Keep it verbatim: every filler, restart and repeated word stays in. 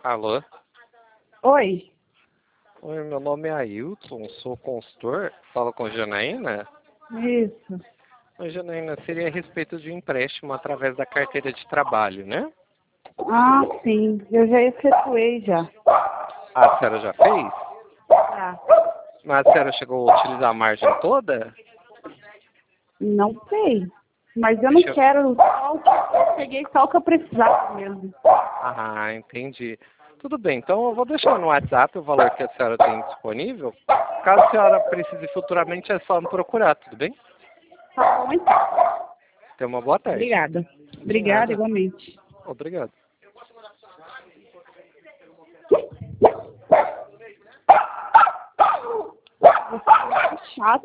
Alô? Oi, Oi, meu nome é Ailton, sou consultor. Falo com Janaína? isso. Oi, Janaína, seria a respeito de um empréstimo através da carteira de trabalho, né? Ah, sim, eu já efetuei já. A senhora já fez? Tá. Mas a senhora chegou a utilizar a margem toda? Não sei, mas eu não Deixa eu... quero só o que eu peguei só o que eu precisava mesmo. Ah, entendi. Tudo bem, então eu vou deixar no WhatsApp o valor que a senhora tem disponível. Caso a senhora precise futuramente, é só me procurar, tudo bem? Tá bom, então. Tenha uma boa tarde. Obrigada. De Obrigada, nada. igualmente. Obrigado. Você é muito chato.